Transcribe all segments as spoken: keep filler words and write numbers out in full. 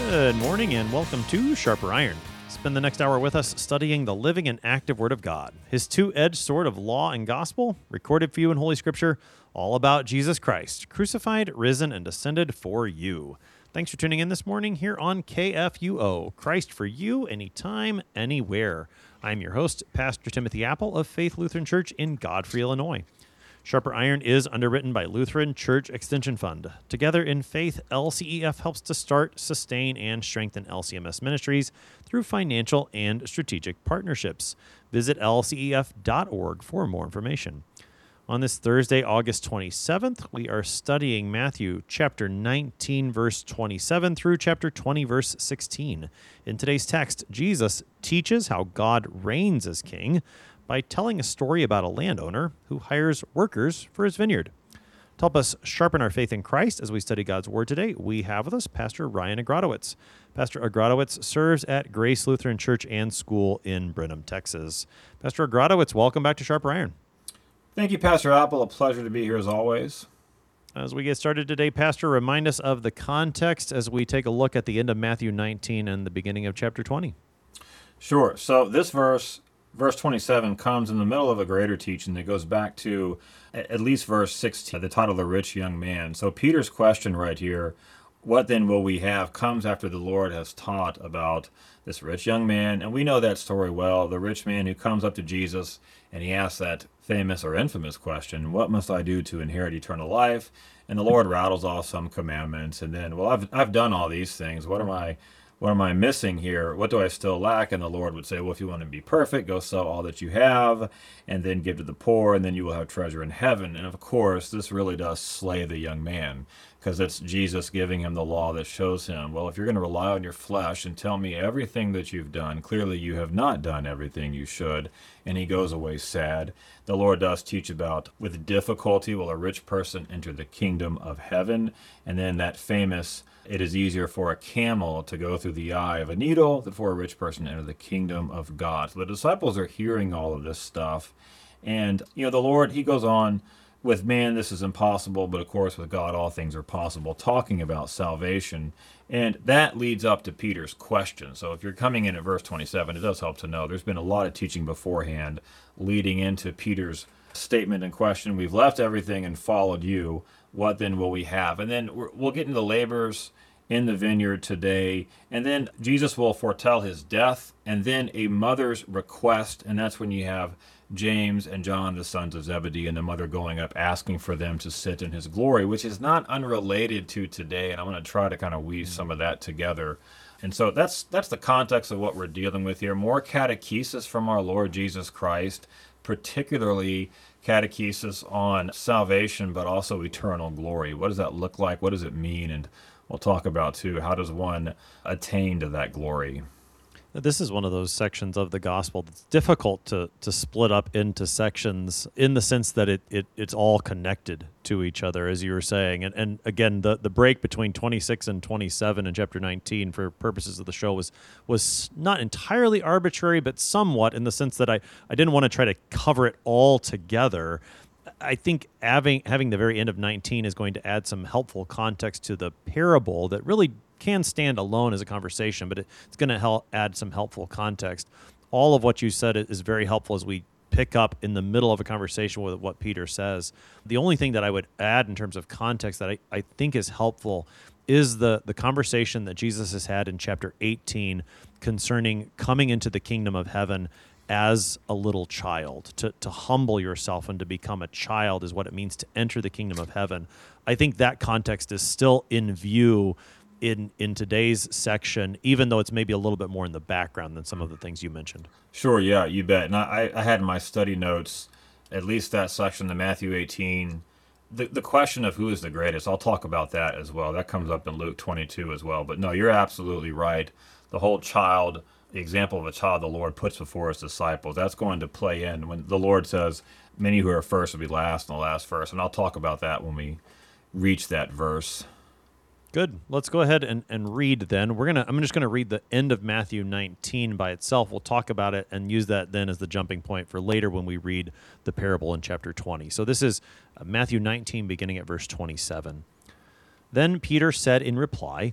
Good morning and welcome to Sharper Iron. Spend the next hour with us studying the living and active Word of God, His two-edged sword of law and gospel, recorded for you in Holy Scripture, all about Jesus Christ, crucified, risen, and ascended for you. Thanks for tuning in this morning here on K F U O, Christ for you, anytime, anywhere. I'm your host, Pastor Timothy Apple of Faith Lutheran Church in Godfrey, Illinois. Sharper Iron is underwritten by Lutheran Church Extension Fund. Together in faith, L C E F helps to start, sustain, and strengthen L C M S ministries through financial and strategic partnerships. Visit L C E F dot org for more information. On this Thursday, August twenty-seventh, we are studying Matthew chapter nineteen, verse twenty-seven through chapter twenty, verse sixteen. In today's text, Jesus teaches how God reigns as king by telling a story about a landowner who hires workers for his vineyard. To help us sharpen our faith in Christ as we study God's Word today, we have with us Pastor Ryan Agrodowitz. Pastor Agrodowitz serves at Grace Lutheran Church and School in Brenham, Texas. Pastor Agrodowitz, welcome back to Sharper Iron. Thank you, Pastor Apple. A pleasure to be here as always. As we get started today, Pastor, remind us of the context as we take a look at the end of Matthew nineteen and the beginning of chapter twenty. Sure. So this verse, verse twenty-seven, comes in the middle of a greater teaching that goes back to at least verse sixteen, the title, The Rich Young Man. So Peter's question right here, what then will we have, comes after the Lord has taught about this rich young man. And we know that story well, the rich man who comes up to Jesus and he asks that famous or infamous question, what must I do to inherit eternal life? And the Lord rattles off some commandments. And then, well, I've I've done all these things. What am I what am I missing here? What do I still lack? And the Lord would say, well, if you want to be perfect, go sell all that you have and then give to the poor, and then you will have treasure in heaven. And of course, this really does slay the young man, because it's Jesus giving him the law that shows him, well, if you're going to rely on your flesh and tell me everything that you've done, clearly you have not done everything you should. And he goes away sad. The Lord does teach about, with difficulty will a rich person enter the kingdom of heaven. And then that famous, it is easier for a camel to go through the eye of a needle than for a rich person to enter the kingdom of God. So the disciples are hearing all of this stuff. And, you know, the Lord, he goes on, with man, this is impossible, but of course, with God, all things are possible, talking about salvation. And that leads up to Peter's question. So if you're coming in at verse twenty-seven, it does help to know there's been a lot of teaching beforehand leading into Peter's statement and question. We've left everything and followed you. What then will we have? And then we'll get into the labors in the vineyard today. And then Jesus will foretell his death, and then a mother's request. And that's when you have James and John, the sons of Zebedee, and the mother going up asking for them to sit in his glory, which is not unrelated to today. And I'm going to try to kind of weave some of that together. And so that's that's the context of what we're dealing with here. More catechesis from our Lord Jesus Christ, particularly catechesis on salvation, but also eternal glory. What does that look like? What does it mean? And we'll talk about, too, how does one attain to that glory? This is one of those sections of the gospel that's difficult to, to split up into sections in the sense that it, it it's all connected to each other, as you were saying. And and again, the, the break between twenty-six and twenty-seven in chapter nineteen for purposes of the show was was not entirely arbitrary, but somewhat, in the sense that I, I didn't want to try to cover it all together. I think having having the very end of nineteen is going to add some helpful context to the parable that really can stand alone as a conversation, but it, it's going to help add some helpful context. All of what you said is very helpful as we pick up in the middle of a conversation with what Peter says. The only thing that I would add in terms of context that I, I think is helpful is the, the conversation that Jesus has had in chapter eighteen concerning coming into the kingdom of heaven as a little child. To, to humble yourself and to become a child is what it means to enter the kingdom of heaven. I think that context is still in view in in today's section, even though it's maybe a little bit more in the background than some of the things you mentioned. Sure, yeah, you bet. And I, I had in my study notes, at least that section, the Matthew eighteen, the, the question of who is the greatest. I'll talk about that as well. That comes up in Luke twenty-two as well. But no, you're absolutely right. The whole child, the example of a child the Lord puts before his disciples, that's going to play in when the Lord says, many who are first will be last and the last first. And I'll talk about that when we reach that verse. Good. Let's go ahead and, and read then. We're gonna. I'm just going to read the end of Matthew nineteen by itself. We'll talk about it and use that then as the jumping point for later when we read the parable in chapter twenty. So this is Matthew nineteen, beginning at verse twenty-seven. Then Peter said in reply,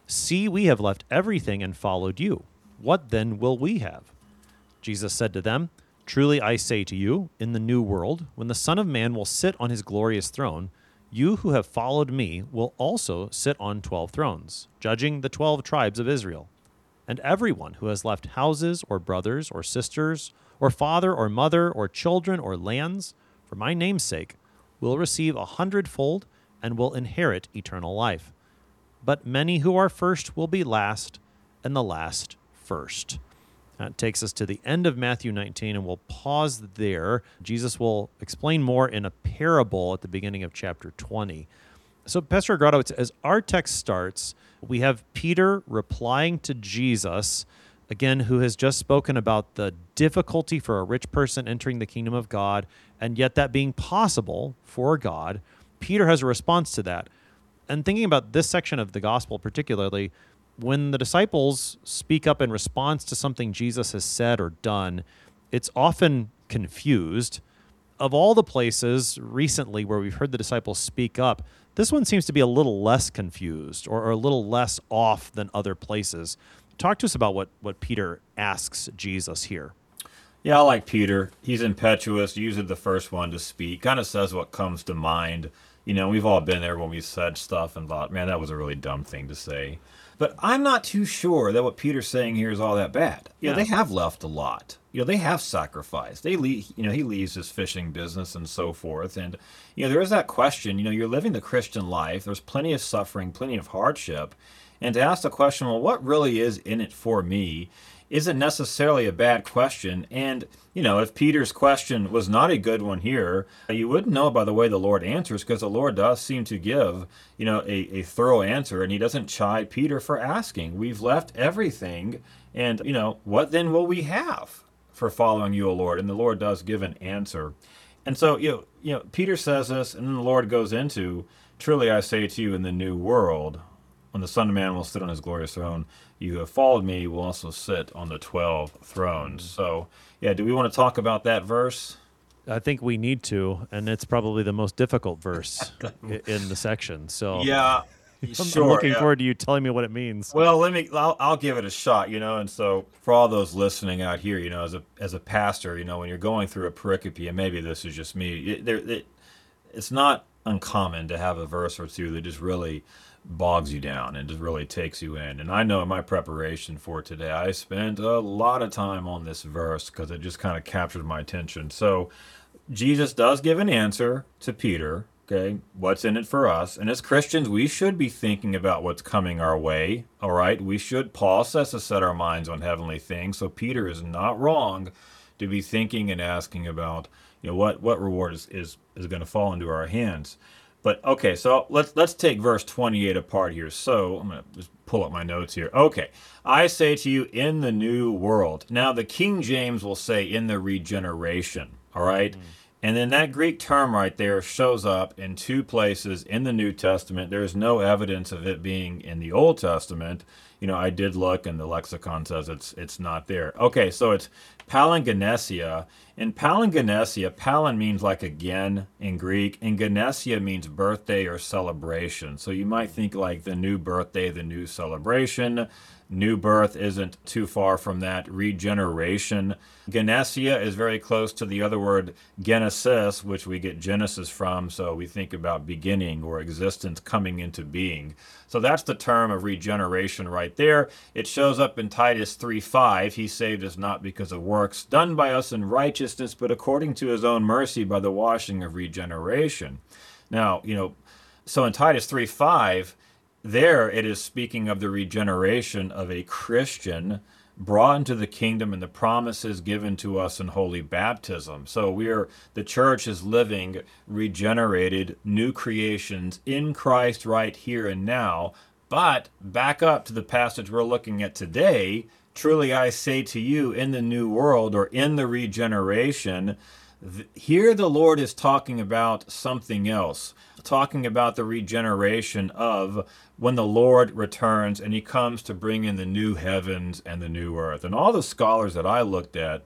See, we have left everything and followed you. What then will we have? Jesus said to them, Truly I say to you, in the new world, when the Son of Man will sit on his glorious throne, you who have followed me will also sit on twelve thrones, judging the twelve tribes of Israel. And everyone who has left houses or brothers or sisters or father or mother or children or lands, for my name's sake, will receive a hundredfold and will inherit eternal life. But many who are first will be last, and the last first. That takes us to the end of Matthew nineteen, and we'll pause there. Jesus will explain more in a parable at the beginning of chapter twenty. So, Pastor Grotto, as our text starts, we have Peter replying to Jesus, again, who has just spoken about the difficulty for a rich person entering the kingdom of God, and yet that being possible for God. Peter has a response to that. And thinking about this section of the gospel particularly, when the disciples speak up in response to something Jesus has said or done, it's often confused. Of all the places recently where we've heard the disciples speak up, this one seems to be a little less confused or, or a little less off than other places. Talk to us about what, what Peter asks Jesus here. Yeah, I like Peter. He's impetuous, usually the first one to speak, kind of says what comes to mind. You know, we've all been there when we said stuff and thought, man, that was a really dumb thing to say. But I'm not too sure that what Peter's saying here is all that bad. You know, Yeah. they have left a lot. You know, they have sacrificed. They leave, you know, he leaves his fishing business and so forth. And, you know, there is that question, you know, you're living the Christian life. There's plenty of suffering, plenty of hardship. And to ask the question, well, what really is in it for me, isn't necessarily a bad question. And, you know, if Peter's question was not a good one here, you wouldn't know by the way the Lord answers, because the Lord does seem to give, you know, a, a thorough answer, and he doesn't chide Peter for asking. We've left everything, and, you know, what then will we have for following you, O Lord? And the Lord does give an answer. And so, you know, you know, Peter says this, and then the Lord goes into, Truly I say to you, in the new world, when the Son of Man will sit on his glorious throne, you who have followed me will also sit on the twelve thrones. So, yeah, do we want to talk about that verse? I think we need to, and it's probably the most difficult verse i- in the section. So Yeah, I'm, sure. I'm looking yeah. forward to you telling me what it means. Well, let me. I'll, I'll give it a shot, you know. And so, for all those listening out here, you know, as a as a pastor, you know, when you're going through a pericope, and maybe this is just me, it, there, it, it's not uncommon to have a verse or two that just really bogs you down and just really takes you in. And I know in my preparation for today, I spent a lot of time on this verse because it just kind of captured my attention. So, Jesus does give an answer to Peter. Okay, what's in it for us? And as Christians, we should be thinking about what's coming our way. All right, we should. Paul says to set our minds on heavenly things. So Peter is not wrong to be thinking and asking about, you know, what what reward is is, is going to fall into our hands. But okay, so let's let's take verse twenty-eight apart here. So I'm going to just pull up my notes here. Okay, I say to you, in the new world. Now the King James will say in the regeneration. All right. Mm. And then that Greek term right there shows up in two places in the New Testament. There is no evidence of it being in the Old Testament. You know, I did look, and the lexicon says it's it's not there. Okay, so it's palingenesia. In palingenesia, palin means like again in Greek, and genesia means birthday or celebration. So you might think like the new birthday, the new celebration. New birth isn't too far from that. Regeneration. Genesia is very close to the other word genesis, which we get Genesis from. So we think about beginning or existence coming into being. So that's the term of regeneration right there. It shows up in Titus three five. He saved us not because of works done by us in righteousness, but according to his own mercy by the washing of regeneration. Now, you know, so in Titus three five, there it is speaking of the regeneration of a Christian brought into the kingdom and the promises given to us in holy baptism. So we are, the church is living regenerated new creations in Christ right here and now. But back up to the passage we're looking at today, truly I say to you, in the new world or in the regeneration, th- here the Lord is talking about something else, talking about the regeneration of when the Lord returns and he comes to bring in the new heavens and the new earth. And all the scholars that I looked at,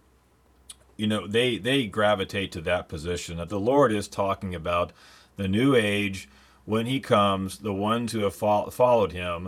you know, they, they gravitate to that position, that the Lord is talking about the new age when he comes, the ones who have fo- followed him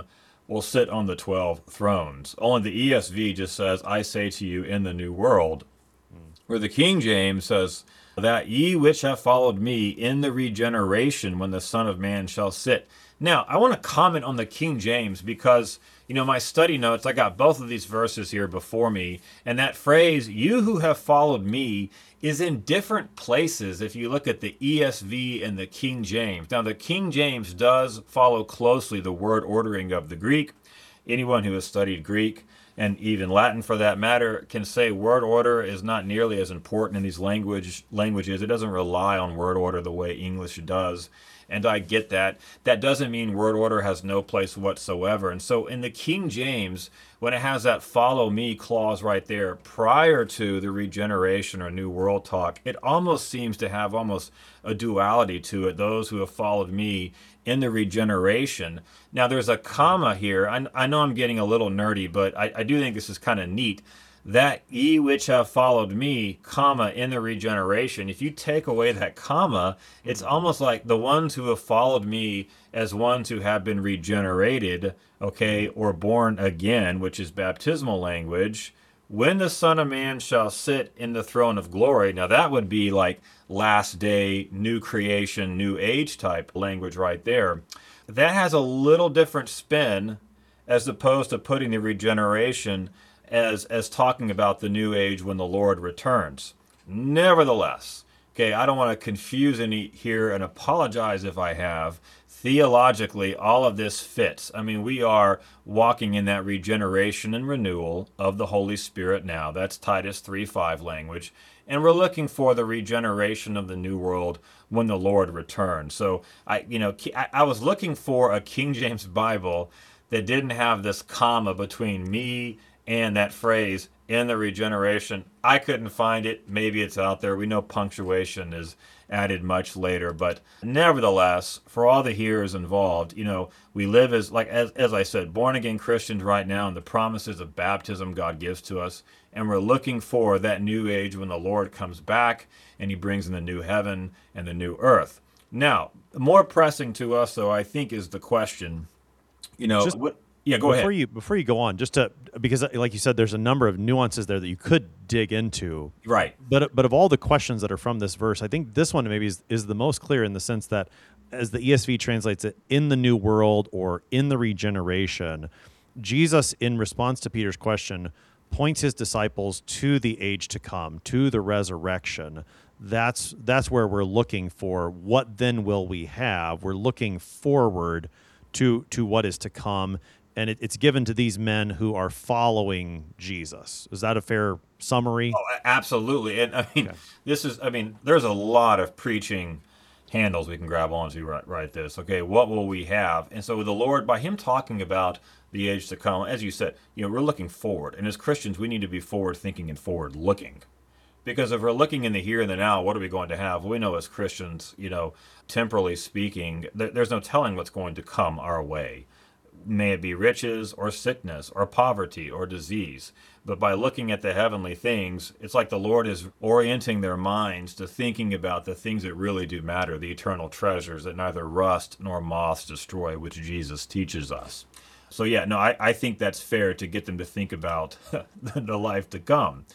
will sit on the twelve thrones. Only the E S V just says, I say to you in the new world. Where the King James says, that ye which have followed me in the regeneration when the Son of Man shall sit. Now, I want to comment on the King James because, you know, my study notes, I got both of these verses here before me, and that phrase, you who have followed me, is in different places if you look at the E S V and the King James. Now, the King James does follow closely the word ordering of the Greek. Anyone who has studied Greek, and even Latin for that matter, can say word order is not nearly as important in these language languages. It doesn't rely on word order the way English does. And I get that. That doesn't mean word order has no place whatsoever. And so in the King James, when it has that follow me clause right there prior to the regeneration or new world talk, it almost seems to have almost a duality to it. Those who have followed me in the regeneration. Now there's a comma here. I, I know I'm getting a little nerdy, but I, I do think this is kind of neat. That ye which have followed me, comma, in the regeneration. If you take away that comma, it's almost like the ones who have followed me as ones who have been regenerated, okay, or born again, which is baptismal language. When the Son of Man shall sit in the throne of glory. Now that would be like last day, new creation, new age type language right there. That has a little different spin as opposed to putting the regeneration as as talking about the new age when the Lord returns. Nevertheless, okay, I don't want to confuse any here and apologize if I have. Theologically, all of this fits. I mean, we are walking in that regeneration and renewal of the Holy Spirit now. That's Titus three five language. And we're looking for the regeneration of the new world when the Lord returns. So, I, you know, I, I was looking for a King James Bible that didn't have this comma between me and that phrase, in the regeneration. I couldn't find it. Maybe it's out there. We know punctuation is added much later, but nevertheless, for all the hearers involved, you know, we live as, like, as, as I said, born again Christians right now, and the promises of baptism God gives to us, and we're looking for that new age when the Lord comes back and he brings in the new heaven and the new earth. Now, more pressing to us, though, I think, is the question, you know, Just- what, yeah, go before ahead. you before you go on, just to because like you said, there's a number of nuances there that you could dig into. Right. But but of all the questions that are from this verse, I think this one maybe is, is the most clear in the sense that, as the E S V translates it, in the new world or in the regeneration, Jesus, in response to Peter's question, points his disciples to the age to come, to the resurrection. That's that's where we're looking for what then will we have. We're looking forward to to what is to come. And it, it's given to these men who are following Jesus. Is that a fair summary? Oh, a- absolutely. And I mean, Okay. this is, I mean, there's a lot of preaching handles we can grab onto right, right this. Okay, what will we have? And so the Lord, by him talking about the age to come, as you said, you know, we're looking forward. And as Christians, we need to be forward thinking and forward looking. Because if we're looking in the here and the now, what are we going to have? Well, we know as Christians, you know, temporally speaking, th- there's no telling what's going to come our way. May it be riches or sickness or poverty or disease. But by looking at the heavenly things, it's like the Lord is orienting their minds to thinking about the things that really do matter, the eternal treasures that neither rust nor moths destroy, which Jesus teaches us. So yeah, no, I, I think that's fair to get them to think about the life to come.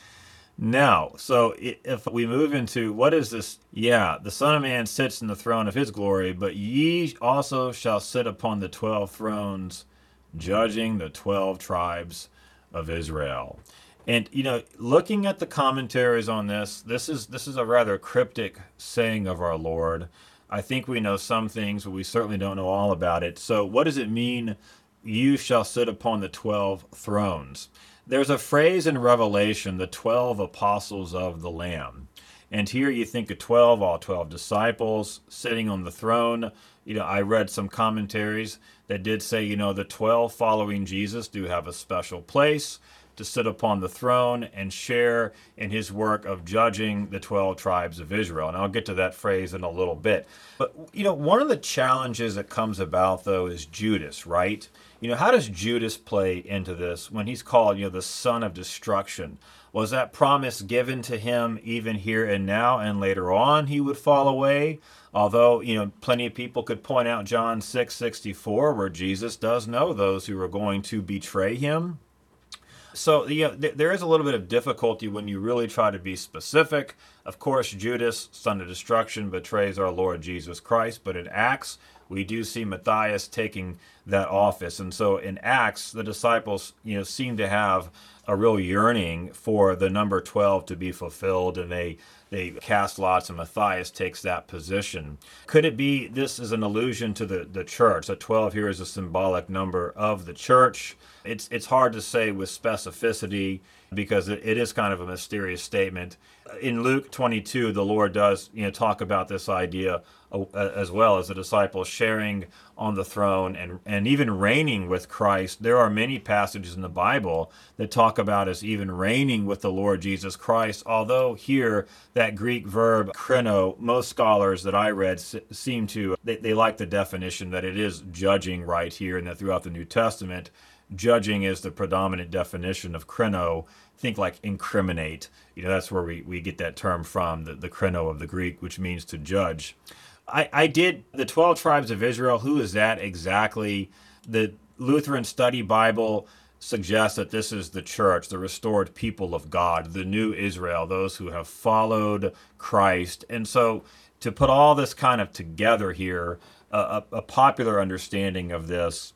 Now, so if we move into what is this? Yeah, the Son of Man sits in the throne of his glory, but ye also shall sit upon the twelve thrones, judging the twelve tribes of Israel. And, you know, looking at the commentaries on this, this is this is a rather cryptic saying of our Lord. I think we know some things, but we certainly don't know all about it. So what does it mean, you shall sit upon the twelve thrones? There's a phrase in Revelation, the twelve apostles of the Lamb. And here you think of twelve, all twelve disciples sitting on the throne. You know, I read some commentaries that did say, you know, the twelve following Jesus do have a special place. to sit upon the throne and share in his work of judging the twelve tribes of Israel. And I'll get to that phrase in a little bit. But, you know, one of the challenges that comes about, though, is Judas, right? You know, how does Judas play into this when he's called, you know, the son of destruction? Was that promise given to him even here and now, and later on he would fall away? Although, you know, plenty of people could point out John six sixty-four, where Jesus does know those who are going to betray him. So, you know, th- there is a little bit of difficulty when you really try to be specific. Of course, Judas, son of destruction, betrays our Lord Jesus Christ. But in Acts, we do see Matthias taking that office. And so in Acts, the disciples, you know, seem to have a real yearning for the number twelve to be fulfilled, and they they cast lots, and Matthias takes that position. Could it be this is an allusion to the, the church? That twelve here is a symbolic number of the church. It's it's hard to say with specificity because it, it is kind of a mysterious statement. In Luke twenty-two, the Lord does, you know, talk about this idea uh, as well as the disciples sharing on the throne and, and even reigning with Christ. There are many passages in the Bible that talk about us even reigning with the Lord Jesus Christ, although here that Greek verb krino, most scholars that I read s- seem to, they, they like the definition that it is judging right here, and that throughout the New Testament, judging is the predominant definition of krino. Think like incriminate. You know, that's where we, we get that term from, the, the krino of the Greek, which means to judge. I, I did the twelve tribes of Israel. Who is that exactly? The Lutheran Study Bible suggests that this is the church, the restored people of God, the new Israel, those who have followed Christ. And so to put all this kind of together here, uh, a, a popular understanding of this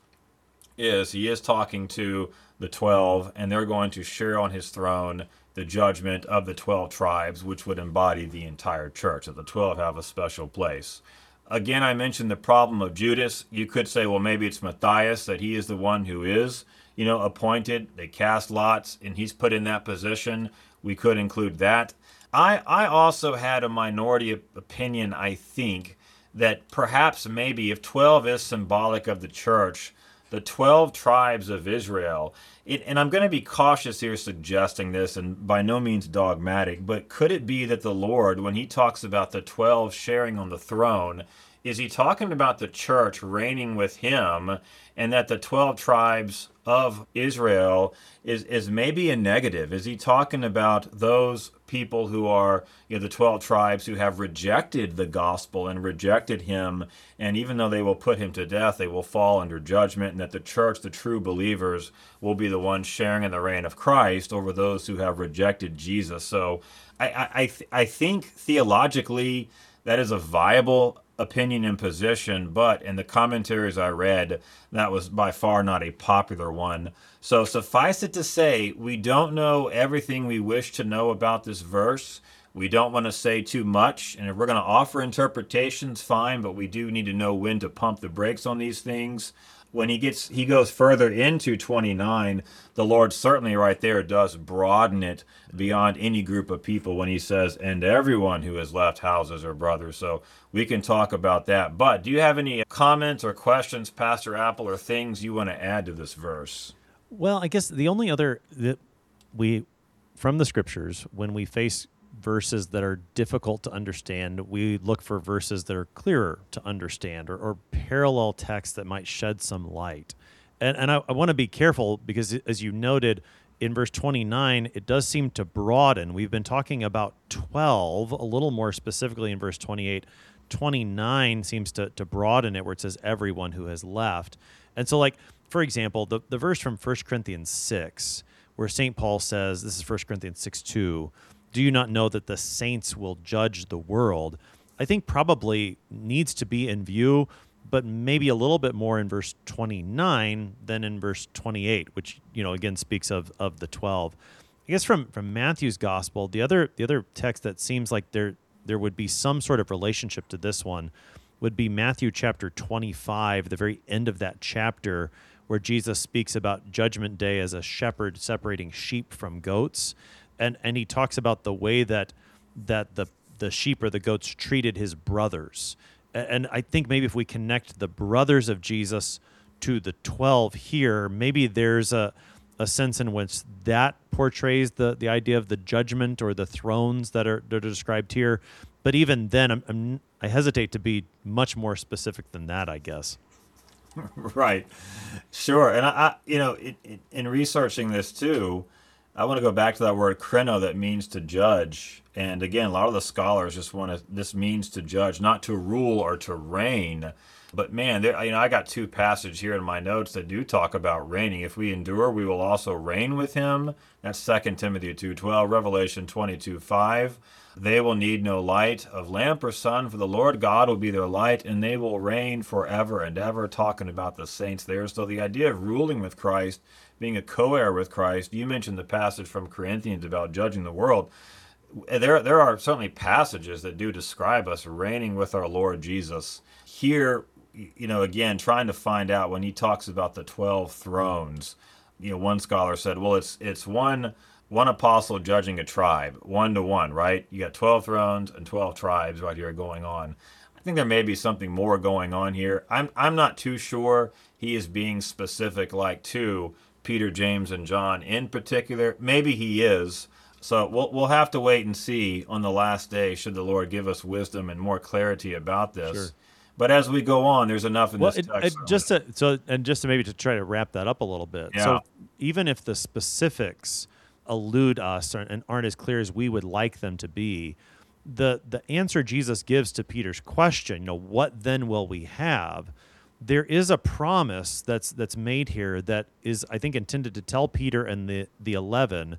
is he is talking to the twelve, and they're going to share on his throne the judgment of the twelve tribes, which would embody the entire church. That the twelve have a special place. Again, I mentioned the problem of Judas. You could say, well, maybe it's Matthias, that he is the one who is, you know, appointed. They cast lots, and he's put in that position. We could include that. I, I also had a minority opinion, I think, that perhaps maybe if twelve is symbolic of the church, the twelve tribes of Israel, it, and I'm going to be cautious here suggesting this and by no means dogmatic, but could it be that the Lord, when he talks about the twelve sharing on the throne, is he talking about the church reigning with him, and that the twelve tribes of Israel is, is maybe a negative? Is he talking about those people who are, you know, the twelve tribes who have rejected the gospel and rejected him, and even though they will put him to death, they will fall under judgment, and that the church, the true believers, will be the ones sharing in the reign of Christ over those who have rejected Jesus? So I, I, I, th- I think theologically that is a viable opinion and position, but in the commentaries I read, that was by far not a popular one. So suffice it to say, we don't know everything we wish to know about this verse. We don't want to say too much, and if we're going to offer interpretations, fine, but we do need to know when to pump the brakes on these things. When he gets, he goes further into twenty-nine, the Lord certainly right there does broaden it beyond any group of people when he says, and everyone who has left houses or brothers. So we can talk about that. But do you have any comments or questions, Pastor Apple, or things you want to add to this verse? Well, I guess the only other that we, from the scriptures, when we face verses that are difficult to understand, we look for verses that are clearer to understand, or, or parallel texts that might shed some light. And, and I, I want to be careful because, as you noted, in verse twenty-nine, it does seem to broaden. We've been talking about twelve, a little more specifically in verse twenty-eight. twenty-nine seems to, to broaden it, where it says everyone who has left. And so, like, for example, the, the verse from First Corinthians six, where Saint Paul says, this is First Corinthians six two, do you not know that the saints will judge the world? I think probably needs to be in view, but maybe a little bit more in verse twenty-nine than in verse twenty-eight, which, you know, again speaks of, of the twelve. I guess from, from Matthew's gospel, the other the other text that seems like there there would be some sort of relationship to this one would be Matthew chapter twenty-five, the very end of that chapter, where Jesus speaks about Judgment Day as a shepherd separating sheep from goats. And and he talks about the way that that the the sheep or the goats treated his brothers. And I think maybe if we connect the brothers of Jesus to the twelve here, maybe there's a a sense in which that portrays the, the idea of the judgment or the thrones that are that are described here. But even then, I'm, I'm, I hesitate to be much more specific than that, I guess. Right. Sure. And I, I you know, it, it, in researching this too, I want to go back to that word kreno that means to judge. And again, a lot of the scholars just want to, this means to judge, not to rule or to reign. But man, there, you know, I got two passages here in my notes that do talk about reigning. If we endure, we will also reign with him. That's Second Timothy two twelve, Revelation twenty-two five. They will need no light of lamp or sun, for the Lord God will be their light, and they will reign forever and ever, talking about the saints there. So the idea of ruling with Christ, being a co-heir with Christ, you mentioned the passage from Corinthians about judging the world. There, there are certainly passages that do describe us reigning with our Lord Jesus. Here, you know, again, trying to find out when he talks about the twelve thrones, you know, one scholar said, well, it's it's one one apostle judging a tribe, one to one, right? You got twelve thrones and twelve tribes right here going on. I think there may be something more going on here. I'm I'm not too sure he is being specific like to Peter, James, and John in particular. Maybe he is. So we'll we'll have to wait and see on the last day, should the Lord give us wisdom and more clarity about this. Sure. But as we go on, there's enough in well, this it, text. It, just to, so, and just to maybe to try to wrap that up a little bit. Yeah. So even if the specifics elude us and aren't as clear as we would like them to be, the the answer Jesus gives to Peter's question, you know, what then will we have? There is a promise that's that's made here that is, I think, intended to tell Peter and the the eleven,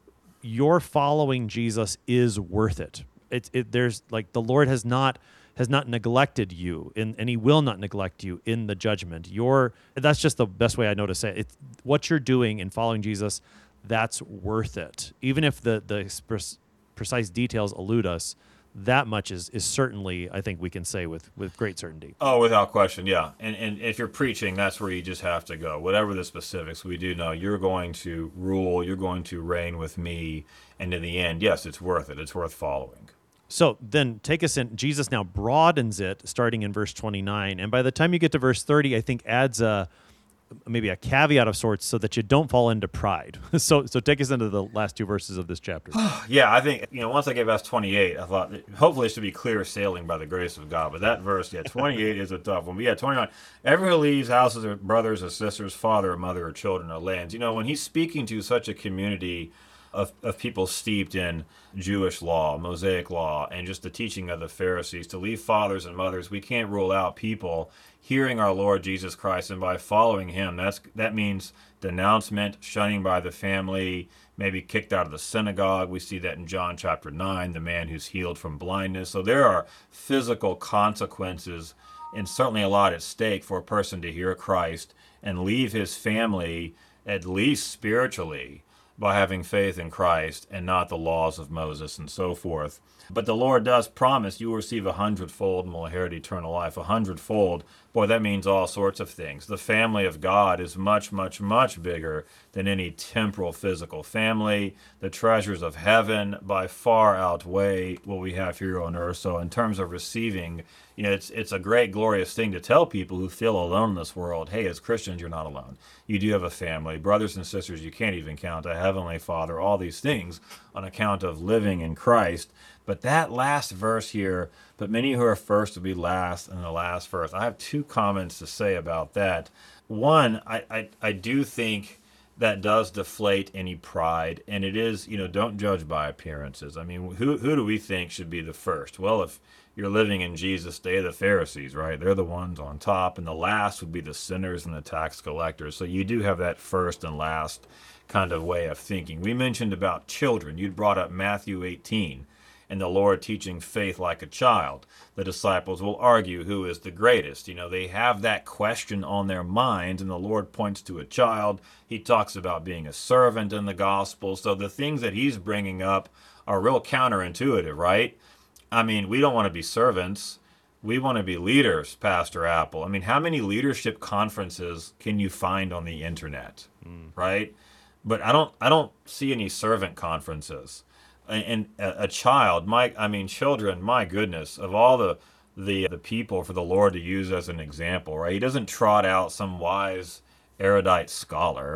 your following Jesus is worth it. It's it, there's like the Lord has not. has not neglected you, in, and he will not neglect you in the judgment. Your that's just the best way I know to say it. It's, what you're doing in following Jesus, that's worth it. Even if the the pre- precise details elude us, that much is is certainly, I think we can say with, with great certainty. Oh, without question, yeah. And and if you're preaching, that's where you just have to go. Whatever the specifics, we do know you're going to rule, you're going to reign with me, and in the end, yes, it's worth it. It's worth following. So then take us in. Jesus now broadens it starting in verse twenty-nine. And by the time you get to verse thirty, I think adds a maybe a caveat of sorts so that you don't fall into pride. so so take us into the last two verses of this chapter. Yeah, I think, you know, once I get past twenty-eight, I thought that hopefully it should be clear sailing by the grace of God. But that verse, yeah, twenty-eight is a tough one. But yeah, twenty-nine, everyone who leaves houses or brothers or sisters, father or mother or children or lands. You know, when he's speaking to such a community Of, of people steeped in Jewish law, Mosaic law, and just the teaching of the Pharisees, to leave fathers and mothers, we can't rule out people hearing our Lord Jesus Christ, and by following him, that's that means denouncement, shunning by the family, maybe kicked out of the synagogue. We see that in John chapter nine, the man who's healed from blindness. So there are physical consequences, and certainly a lot at stake for a person to hear Christ and leave his family, at least spiritually, by having faith in Christ and not the laws of Moses and so forth. But the Lord does promise you will receive a hundredfold and will inherit eternal life. A hundredfold, boy, that means all sorts of things. The family of God is much, much, much bigger than any temporal physical family. The treasures of heaven by far outweigh what we have here on earth. So in terms of receiving, you know, it's it's a great, glorious thing to tell people who feel alone in this world, hey, as Christians, you're not alone. You do have a family, brothers and sisters you can't even count, a heavenly Father, all these things on account of living in Christ. But that last verse here, but many who are first will be last, and the last first. I have two comments to say about that. One, I, I, I do think that does deflate any pride, and it is, you know, don't judge by appearances. I mean, who who do we think should be the first? Well, if you're living in Jesus' day, the Pharisees, right? They're the ones on top, and the last would be the sinners and the tax collectors. So you do have that first and last kind of way of thinking. We mentioned about children. You brought up Matthew eighteen. And the Lord teaching faith like a child. The disciples will argue who is the greatest. You know, they have that question on their minds, and the Lord points to a child. He talks about being a servant in the gospel. So the things that he's bringing up are real counterintuitive, right? I mean, we don't want to be servants. We want to be leaders, Pastor Apple. I mean, how many leadership conferences can you find on the internet, mm. right? But I don't, I don't see any servant conferences. And a child, my, I mean, children, my goodness, of all the, the the people for the Lord to use as an example, right? He doesn't trot out some wise, erudite scholar.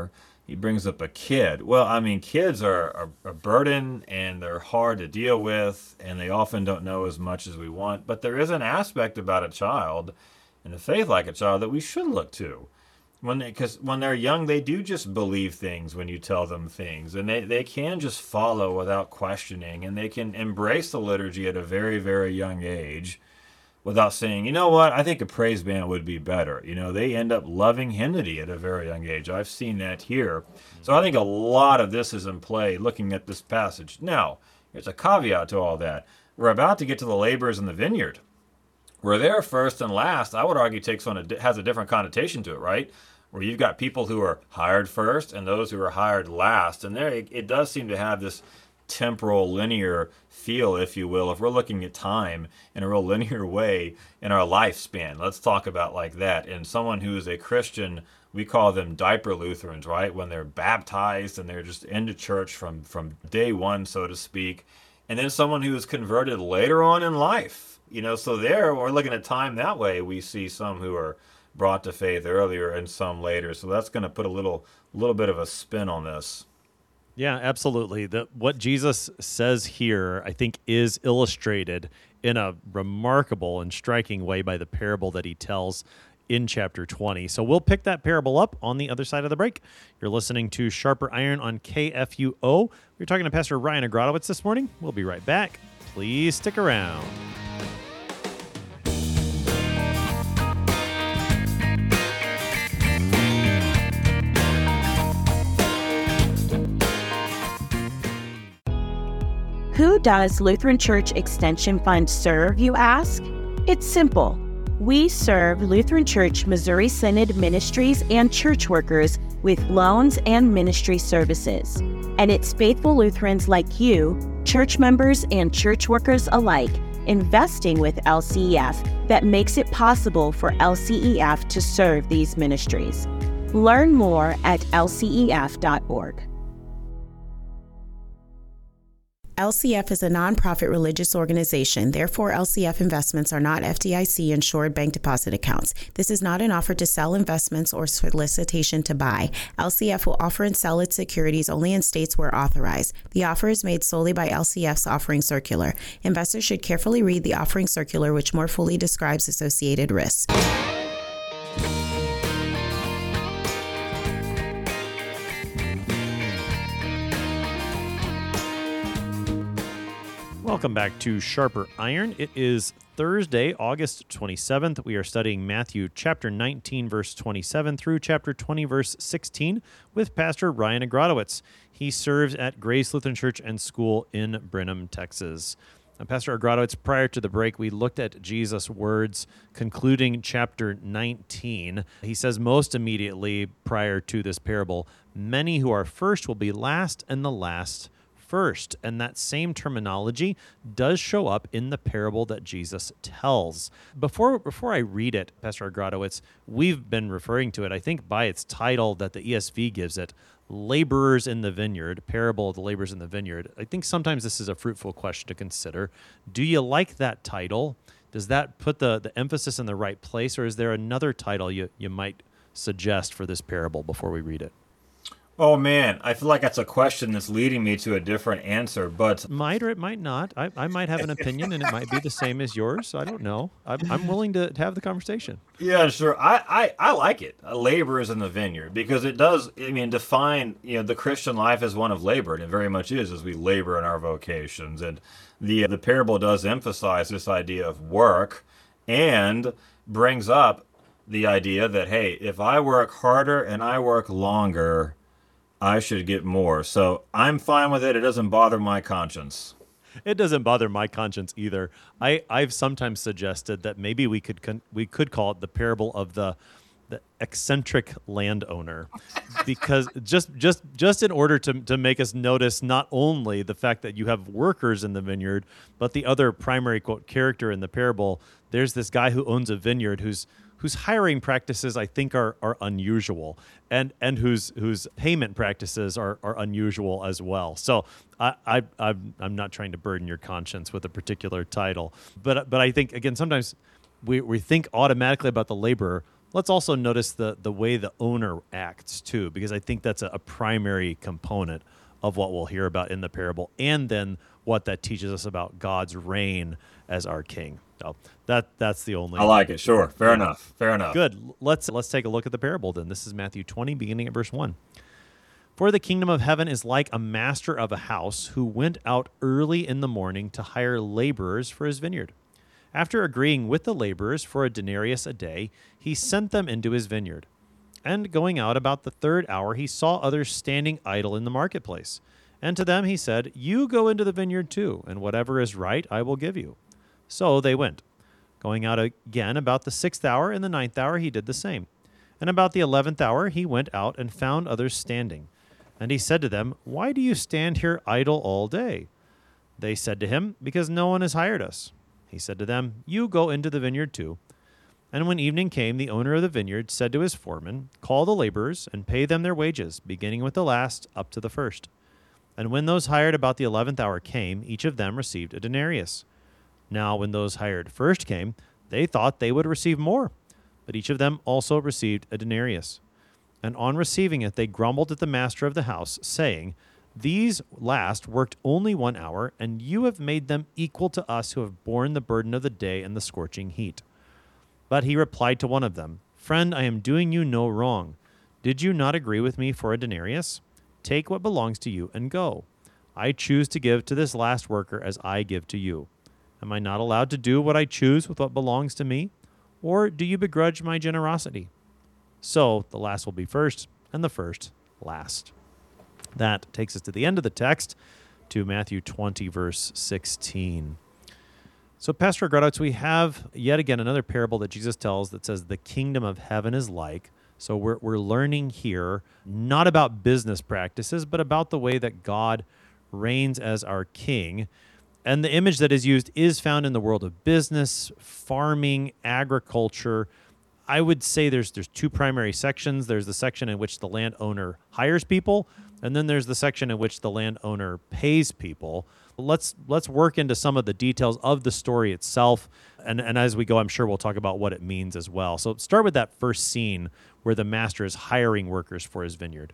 he brings up a kid. Well, I mean, kids are, are a burden and they're hard to deal with, and they often don't know as much as we want. But there is an aspect about a child and the faith like a child that we should look to. When because when they're young, they do just believe things when you tell them things, and they, they can just follow without questioning, and they can embrace the liturgy at a very, very young age without saying, you know what, I think a praise band would be better. You know, they end up loving hymnody at a very young age. I've seen that here. So I think a lot of this is in play looking at this passage. Now, there's a caveat to all that. We're about to get to the laborers in the vineyard. We're there first and last. I would argue takes on a, has a different connotation to it, right? Where you've got people who are hired first and those who are hired last. And there it, it does seem to have this temporal linear feel, if you will, if we're looking at time in a real linear way in our lifespan. Let's talk about like that. And someone who is a Christian, we call them diaper Lutherans, right? When they're baptized and they're just into church from, from day one, so to speak. And then someone who is converted later on in life. You know, so there, we're looking at time that way. We see some who are brought to faith earlier and some later. So that's going to put a little little bit of a spin on this. Yeah, absolutely. The, what Jesus says here, I think, is illustrated in a remarkable and striking way by the parable that he tells in chapter twenty. So we'll pick that parable up on the other side of the break. You're listening to Sharper Iron on K F U O. We're talking to Pastor Ryan Agrodowitz this morning. We'll be right back. Please stick around. Who does Lutheran Church Extension Fund serve, you ask? It's simple. We serve Lutheran Church Missouri Synod ministries and church workers with loans and ministry services. And it's faithful Lutherans like you, church members and church workers alike, investing with L C E F that makes it possible for L C E F to serve these ministries. Learn more at L C E F dot org. L C F is a nonprofit religious organization. Therefore, L C F investments are not F D I C-insured bank deposit accounts. This is not an offer to sell investments or solicitation to buy. L C F will offer and sell its securities only in states where authorized. The offer is made solely by L C F's offering circular. Investors should carefully read the offering circular, which more fully describes associated risks. Welcome back to Sharper Iron. It is Thursday, August twenty-seventh. We are studying Matthew chapter nineteen, verse twenty-seven through chapter twenty, verse sixteen with Pastor Ryan Agrodowitz. He serves at Grace Lutheran Church and School in Brenham, Texas. Now, Pastor Agrodowitz, prior to the break, we looked at Jesus' words concluding chapter nineteen. He says most immediately prior to this parable, many who are first will be last and the last first. And that same terminology does show up in the parable that Jesus tells. Before before I read it, Pastor Agrodowitz, we've been referring to it, I think, by its title that the E S V gives it, Laborers in the Vineyard, Parable of the Laborers in the Vineyard. I think sometimes this is a fruitful question to consider. Do you like that title? Does that put the, the emphasis in the right place, or is there another title you, you might suggest for this parable before we read it? Oh, man, I feel like that's a question that's leading me to a different answer, but... Might or it might not. I, I might have an opinion, and it might be the same as yours. I don't know. I'm, I'm willing to, to have the conversation. Yeah, sure. I, I, I like it, Laborers in the Vineyard, because it does, I mean, define, you know, the Christian life as one of labor, and it very much is, as we labor in our vocations. And the, the parable does emphasize this idea of work and brings up the idea that, hey, if I work harder and I work longer, I should get more. So I'm fine with it. It doesn't bother my conscience. It doesn't bother my conscience either. I, I've sometimes suggested that maybe we could con- we could call it the parable of the the eccentric landowner, because just just just in order to to make us notice not only the fact that you have workers in the vineyard, but the other primary quote character in the parable. There's this guy who owns a vineyard who's whose hiring practices I think are are unusual, and and whose whose payment practices are are unusual as well. So I, I I'm I'm not trying to burden your conscience with a particular title, but but I think again sometimes we we think automatically about the laborer Let's also notice the the way the owner acts too, because I think that's a, a primary component of what we'll hear about in the parable, and then what that teaches us about God's reign as our king. So that that's the only. I like it. Sure. Fair yeah. enough. Fair enough. Good. Let's let's take a look at the parable then. This is Matthew twenty, beginning at verse one. For the kingdom of heaven is like a master of a house who went out early in the morning to hire laborers for his vineyard. After agreeing with the laborers for a denarius a day, he sent them into his vineyard. And going out about the third hour, he saw others standing idle in the marketplace. And to them he said, You go into the vineyard too, and whatever is right I will give you. So they went. Going out again about the sixth hour and the ninth hour, he did the same. And about the eleventh hour he went out and found others standing. And he said to them, Why do you stand here idle all day? They said to him, Because no one has hired us. He said to them, You go into the vineyard too. And when evening came, the owner of the vineyard said to his foreman, Call the laborers and pay them their wages, beginning with the last up to the first. And when those hired about the eleventh hour came, each of them received a denarius. Now when those hired first came, they thought they would receive more, but each of them also received a denarius. And on receiving it, they grumbled at the master of the house, saying, These last worked only one hour, and you have made them equal to us who have borne the burden of the day and the scorching heat. But he replied to one of them, Friend, I am doing you no wrong. Did you not agree with me for a denarius? Take what belongs to you and go. I choose to give to this last worker as I give to you. Am I not allowed to do what I choose with what belongs to me? Or do you begrudge my generosity? So the last will be first, and the first last. That takes us to the end of the text, to Matthew twenty, verse sixteen. So, Pastor Gradowitz, we have yet again another parable that Jesus tells that says the kingdom of heaven is like. So we're we're learning here not about business practices, but about the way that God reigns as our king. And the image that is used is found in the world of business, farming, agriculture. I would say there's there's two primary sections. There's the section in which the landowner hires people, and then there's the section in which the landowner pays people. Let's let's work into some of the details of the story itself, and, and as we go, I'm sure we'll talk about what it means as well. So start with that first scene where the master is hiring workers for his vineyard.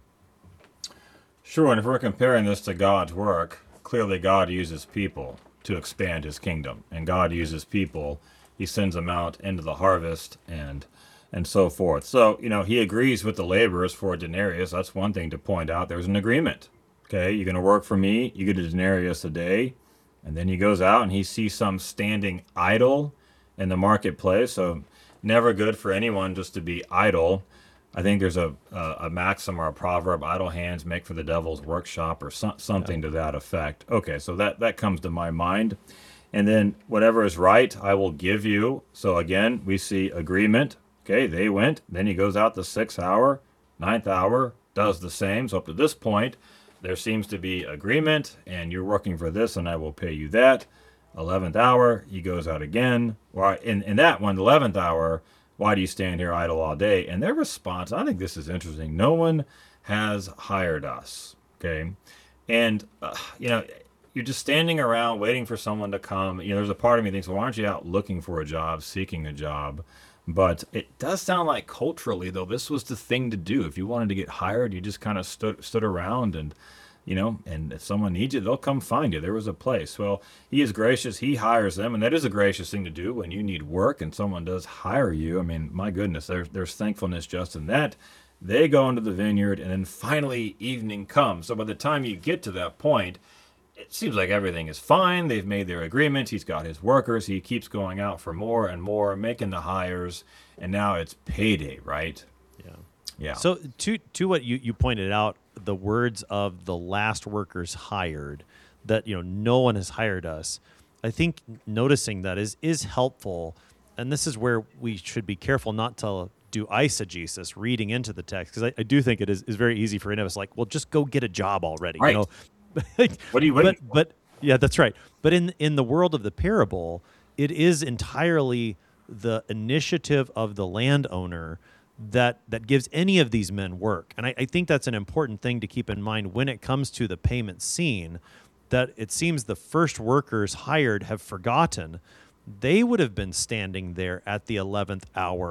Sure, and if we're comparing this to God's work, clearly God uses people to expand his kingdom, and God uses people. He sends them out into the harvest and and so forth. So, you know, he agrees with the laborers for a denarius. That's one thing to point out. There's an agreement. Okay, you're going to work for me. You get a denarius a day. And then he goes out and he sees some standing idle in the marketplace. So never good for anyone just to be idle. I think there's a a, a maxim or a proverb, idle hands make for the devil's workshop, or so, something yeah. to that effect. Okay, so that, that comes to my mind. And then whatever is right, I will give you. So again, we see agreement. Okay, they went. Then he goes out the sixth hour, ninth hour, does the same. So up to this point, there seems to be agreement, and you're working for this, and I will pay you that. eleventh hour, he goes out again. Why? In, in that one, the eleventh hour, why do you stand here idle all day? And their response, I think this is interesting. No one has hired us. Okay, and uh, you know, you're just standing around waiting for someone to come. You know, there's a part of me that thinks, well, why aren't you out looking for a job, seeking a job? But it does sound like culturally, though, this was the thing to do. If you wanted to get hired, you just kind of stood stood around and, you know, and if someone needs you, they'll come find you. There was a place. Well, he is gracious. He hires them, and that is a gracious thing to do when you need work and someone does hire you. I mean, my goodness, there's, there's thankfulness just in that. They go into the vineyard, and then finally evening comes. So by the time you get to that point, it seems like everything is fine. They've made their agreement. He's got his workers. He keeps going out for more and more, making the hires, and now it's payday, right? Yeah. Yeah. So to to what you, you pointed out, the words of the last workers hired, that, you know, no one has hired us. I think noticing that is is helpful, and this is where we should be careful not to do eisegesis, reading into the text, because I, I do think it is, is very easy for any of us, like, well, just go get a job already. Right. You know? What do you wait but, but yeah, that's right. But in in the world of the parable, it is entirely the initiative of the landowner that that gives any of these men work. And I, I think that's an important thing to keep in mind when it comes to the payment scene, that it seems the first workers hired have forgotten they would have been standing there at the eleventh hour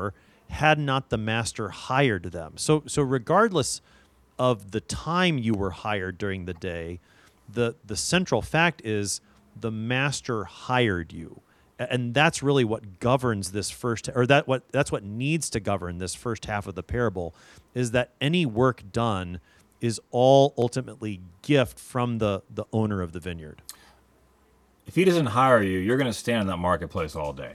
had not the master hired them. So, so regardless of the time you were hired during the day, the the central fact is the master hired you. And that's really what governs this first, or that what that's what needs to govern this first half of the parable, is that any work done is all ultimately gift from the, the owner of the vineyard. If he doesn't hire you, you're going to stand in that marketplace all day.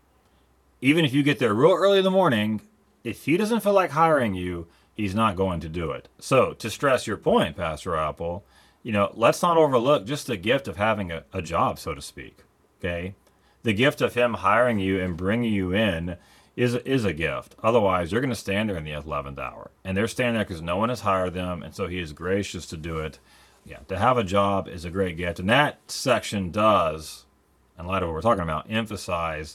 Even if you get there real early in the morning, if he doesn't feel like hiring you, he's not going to do it. So to stress your point, Pastor Apple, you know, let's not overlook just the gift of having a, a job, so to speak. Okay. The gift of him hiring you and bringing you in is is a gift. Otherwise, you're going to stand there in the eleventh hour. And they're standing there because no one has hired them, and so he is gracious to do it. Yeah, to have a job is a great gift. And that section does, in light of what we're talking about, emphasize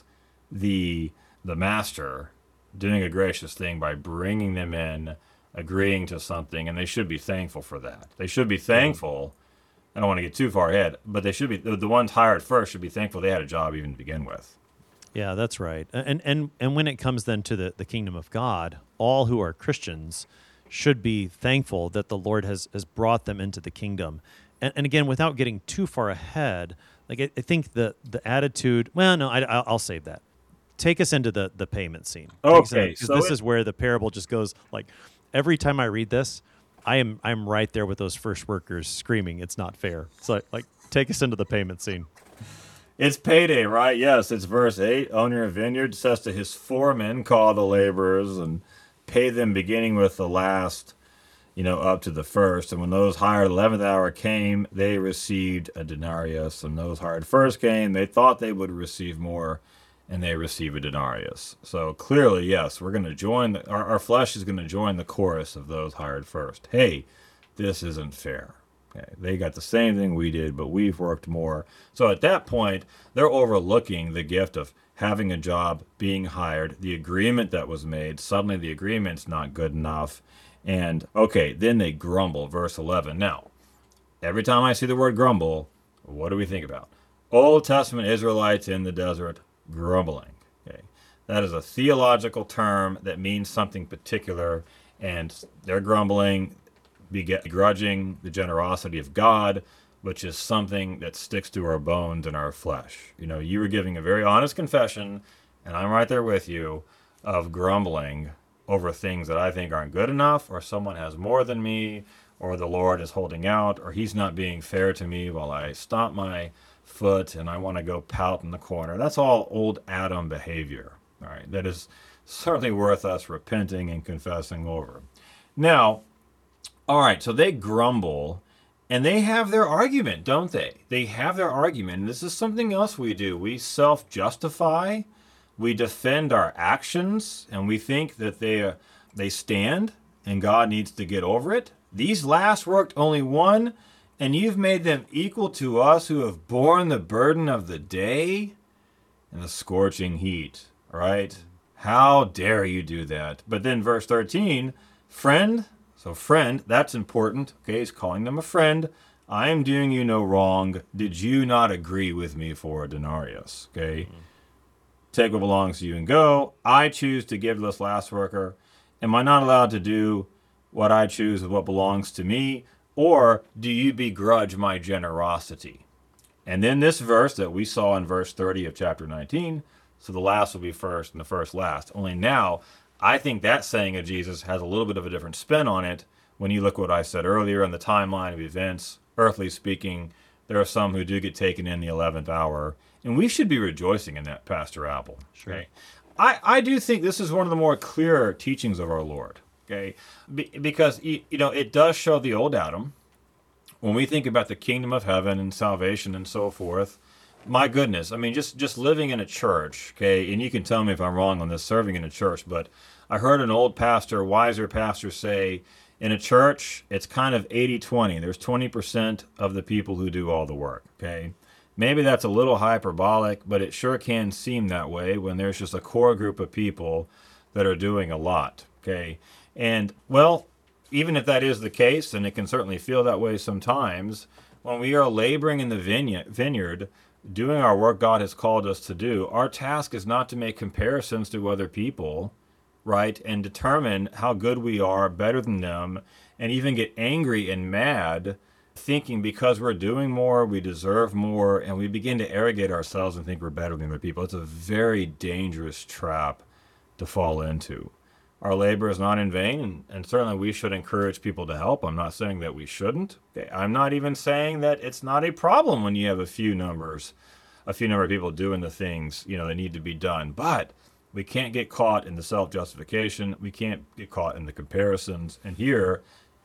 the the master doing a gracious thing by bringing them in, agreeing to something, and they should be thankful for that. They should be thankful. I don't want to get too far ahead, but they should be the, the ones hired first should be thankful they had a job even to begin with. Yeah, that's right. And and and when it comes then to the, the kingdom of God, all who are Christians should be thankful that the Lord has, has brought them into the kingdom. And, and again, without getting too far ahead, like I, I think the the attitude. Well, no, I, I'll save that. Take us into the, the payment scene. Okay, because so this it, is where the parable just goes. Like every time I read this, I am I'm right there with those first workers screaming, "It's not fair." So like, like take us into the payment scene. It's payday, right? Yes, it's verse eight. Owner of vineyard says to his foreman, call the laborers and pay them beginning with the last, you know, up to the first. And when those hired eleventh hour came, they received a denarius. And those hired first came, they thought they would receive more, and they receive a denarius. So clearly, yes, we're going to join, the, our, our flesh is going to join the chorus of those hired first. Hey, this isn't fair. Okay, they got the same thing we did, but we've worked more. So at that point, they're overlooking the gift of having a job, being hired, the agreement that was made. Suddenly the agreement's not good enough. And okay, then they grumble, verse eleven. Now, every time I see the word grumble, what do we think about? Old Testament Israelites in the desert grumbling. Okay, that is a theological term that means something particular, and they're grumbling, begrudging the generosity of God, which is something that sticks to our bones and our flesh. You know, you were giving a very honest confession, and I'm right there with you, of grumbling over things that I think aren't good enough, or someone has more than me, or the Lord is holding out, or he's not being fair to me while I stomp my foot and I want to go pout in the corner. That's all old Adam behavior. All right, that is certainly worth us repenting and confessing over. Now, all right, so they grumble, and they have their argument, don't they? They have their argument. And this is something else we do. We self-justify. We defend our actions, and we think that they uh, they stand, and God needs to get over it. These last worked only one, and you've made them equal to us who have borne the burden of the day and the scorching heat, right? How dare you do that? But then verse thirteen, friend, so friend, that's important. Okay, he's calling them a friend. I am doing you no wrong. Did you not agree with me for a denarius? Okay, mm-hmm. Take what belongs to you and go. I choose to give this last worker. Am I not allowed to do what I choose with what belongs to me? Or do you begrudge my generosity? And then this verse that we saw in verse thirty of chapter nineteen, so the last will be first and the first last. Only now, I think that saying of Jesus has a little bit of a different spin on it when you look at what I said earlier in the timeline of events. Earthly speaking, there are some who do get taken in the eleventh hour, and we should be rejoicing in that, Pastor Apple. Sure. Okay? I, I do think this is one of the more clear teachings of our Lord, okay? Be, because, you know, it does show the old Adam. When we think about the kingdom of heaven and salvation and so forth, my goodness, I mean, just, just living in a church, okay, and you can tell me if I'm wrong on this, serving in a church, but I heard an old pastor, wiser pastor say, in a church, it's kind of eighty twenty. There's twenty percent of the people who do all the work, okay? Maybe that's a little hyperbolic, but it sure can seem that way when there's just a core group of people that are doing a lot, okay? And, well, even if that is the case, and it can certainly feel that way sometimes, when we are laboring in the vineyard, doing our work God has called us to do, our task is not to make comparisons to other people. right? And determine how good we are, better than them, and even get angry and mad, thinking because we're doing more, we deserve more, and we begin to arrogate ourselves and think we're better than other people. It's a very dangerous trap to fall into. Our labor is not in vain, and, and certainly we should encourage people to help. I'm not saying that we shouldn't. Okay? I'm not even saying that it's not a problem when you have a few numbers, a few number of people doing the things, you know, that need to be done. But we can't get caught in the self-justification. We can't get caught in the comparisons. And here,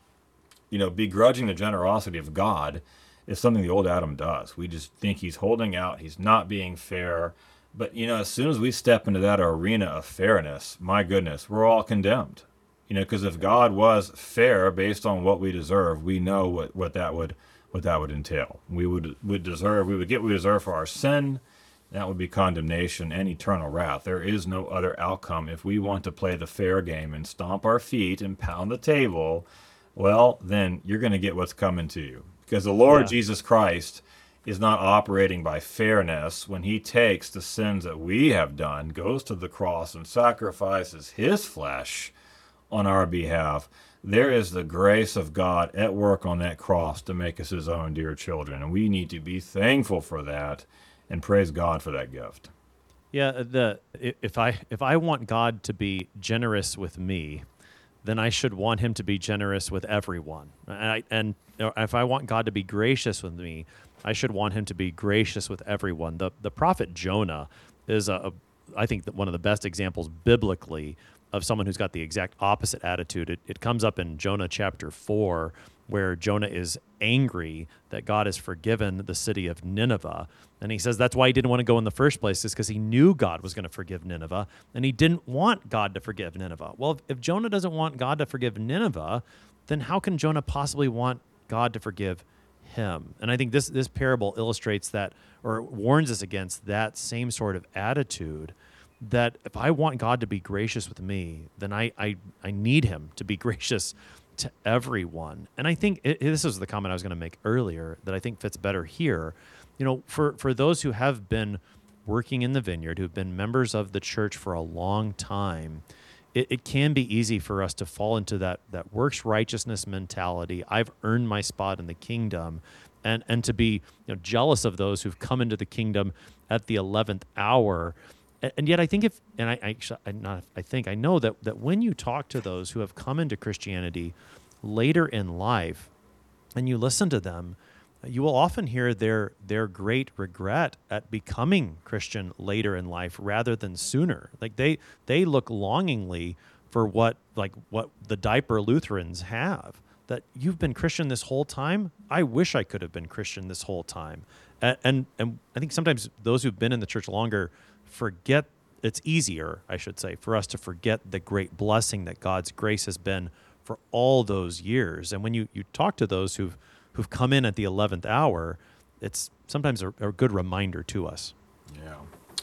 you know, begrudging the generosity of God is something the old Adam does. We just think he's holding out. He's not being fair. But, you know, as soon as we step into that arena of fairness, my goodness, we're all condemned. You know, because if God was fair based on what we deserve, we know what, what that would what that would entail. We would would deserve, we would get what we deserve for our sin. That would be condemnation and eternal wrath. There is no other outcome. If we want to play the fair game and stomp our feet and pound the table, well, then you're going to get what's coming to you. Because the Lord Yeah. Jesus Christ is not operating by fairness when he takes the sins that we have done, goes to the cross and sacrifices his flesh on our behalf. There is the grace of God at work on that cross to make us his own dear children. And we need to be thankful for that and praise God for that gift. Yeah, the i- if I if I want God to be generous with me, then I should want him to be generous with everyone. And, I, and if I want God to be gracious with me, I should want him to be gracious with everyone. The the prophet Jonah is, a, a, I think, that one of the best examples biblically of someone who's got the exact opposite attitude. It, it comes up in Jonah chapter four, where Jonah is angry that God has forgiven the city of Nineveh. And he says that's why he didn't want to go in the first place, is because he knew God was going to forgive Nineveh, and he didn't want God to forgive Nineveh. Well, if, if Jonah doesn't want God to forgive Nineveh, then how can Jonah possibly want God to forgive him? And I think this this parable illustrates that, or warns us against that same sort of attitude, that if I want God to be gracious with me, then I I, I need him to be gracious to everyone. And I think it, this is the comment I was going to make earlier that I think fits better here. You know, for, for those who have been working in the vineyard, who've been members of the church for a long time, it, it can be easy for us to fall into that that works righteousness mentality. I've earned my spot in the kingdom, and and to be, you know, jealous of those who've come into the kingdom at the eleventh hour. And, and yet I think if, and I, I actually, I not I think, I know that, that when you talk to those who have come into Christianity later in life, and you listen to them, you will often hear their their great regret at becoming Christian later in life rather than sooner. Like they they look longingly for what like what the diaper Lutherans have. That you've been Christian this whole time. I wish I could have been Christian this whole time. And and, and I think sometimes those who've been in the church longer forget. It's easier, I should say, for us to forget the great blessing that God's grace has been for all those years. And when you you talk to those who've who've come in at the eleventh hour, it's sometimes a, a good reminder to us. Yeah.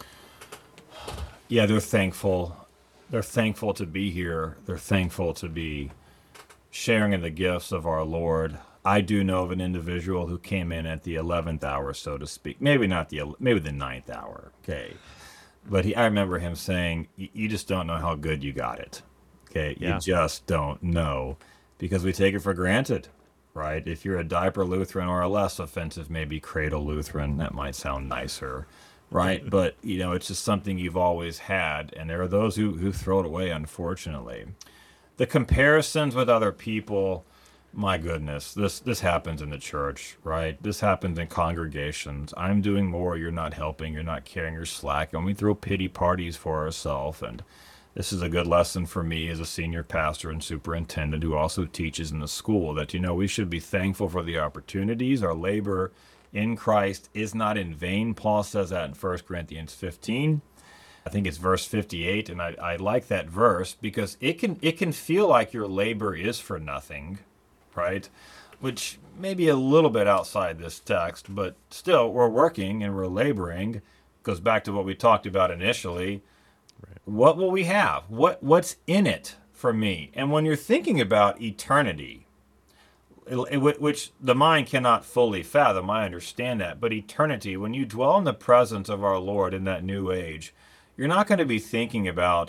Yeah, they're thankful. They're thankful to be here. They're thankful to be sharing in the gifts of our Lord. I do know of an individual who came in at the eleventh hour, so to speak. Maybe not the, maybe the ninth hour, okay? But he, I remember him saying, you just don't know how good you got it, okay? Yeah. You just don't know, because we take it for granted. Right? If you're a diaper Lutheran, or a less offensive, maybe cradle Lutheran, that might sound nicer, right? But, you know, it's just something you've always had, and there are those who, who throw it away, unfortunately. The comparisons with other people, my goodness, this, this happens in the church, right? This happens in congregations. I'm doing more, you're not helping, you're not caring, you're slack, and we throw pity parties for ourselves. And this is a good lesson for me as a senior pastor and superintendent who also teaches in the school, that, you know, we should be thankful for the opportunities. Our labor in Christ is not in vain. Paul says that in First Corinthians fifteen. I think it's verse fifty-eight, and I, I like that verse because it can it can feel like your labor is for nothing, right? Which may be a little bit outside this text, but still, we're working and we're laboring. Goes back to what we talked about initially. Right. What will we have? What What's in it for me? And when you're thinking about eternity, it, it, which the mind cannot fully fathom, I understand that, but eternity, when you dwell in the presence of our Lord in that new age, you're not going to be thinking about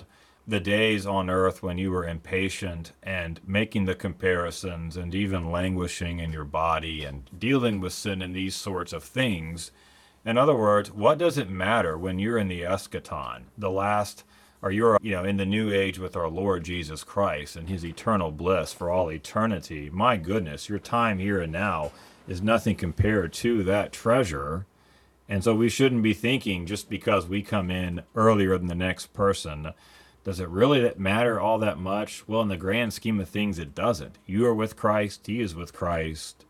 the days on earth when you were impatient and making the comparisons and even languishing in your body and dealing with sin and these sorts of things. In other words, what does it matter when you're in the eschaton, the last, or you're, you know, in the new age with our Lord Jesus Christ and his eternal bliss for all eternity? My goodness, your time here and now is nothing compared to that treasure. And so we shouldn't be thinking just because we come in earlier than the next person, does it really matter all that much? Well, in the grand scheme of things, it doesn't. You are with Christ. He is with Christ.